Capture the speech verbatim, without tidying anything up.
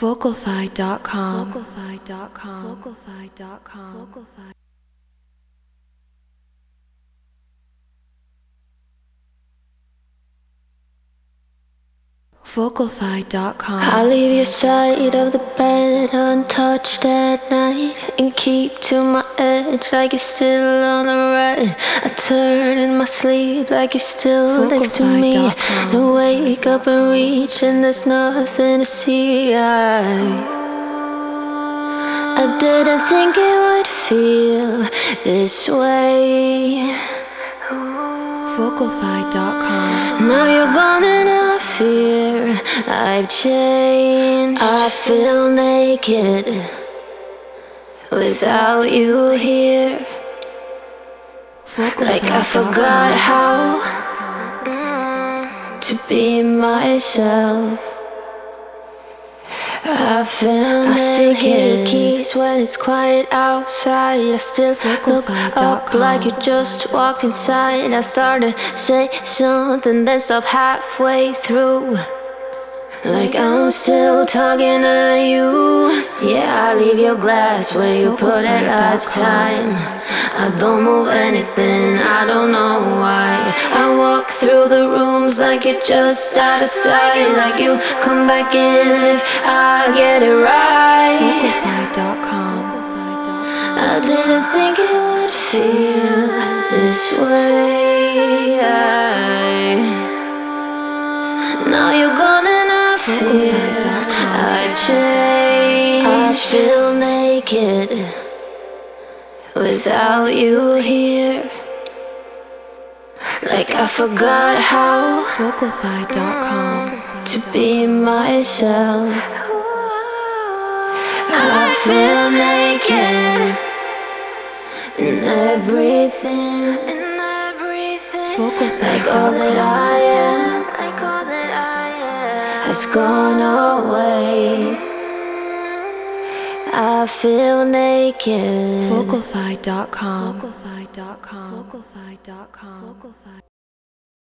Vocalfy dot com. Vocalfy dot com. Vocalfy dot com. Vocalfy dot com. I'll leave your side of the bed untouched at night and keep to my edge like you're still on the ride. I turn in my sleep like you're still next to me. Then wake up and reach and there's nothing to see. I, I didn't think it would feel this way. Vocalfy dot com. Now you're gone and I fear I've changed. I feel naked without you here. Vocalfy Like I forgot how to be myself. I feel I still hear keys when it's quiet outside. I still look up like you just walked inside. I start to say something, then stop halfway through, like I'm still talking to you. Yeah, I leave your glass where you put it last time. I don't move anything, I don't know why. I walk through the rooms like you're just out of sight, like you come back in if I get it right. Vocalfy dot com. I didn't think it would feel this way. I, now you're gone and I feel I've changed. I feel naked without you here. Like I forgot how Vocalfy dot com. to be myself. I feel naked in everything. Vocalfy Like all dot that com. I am has gone away. I feel naked. Vocalfy dot com. Vocalfy dot com. Vocalfy dot com.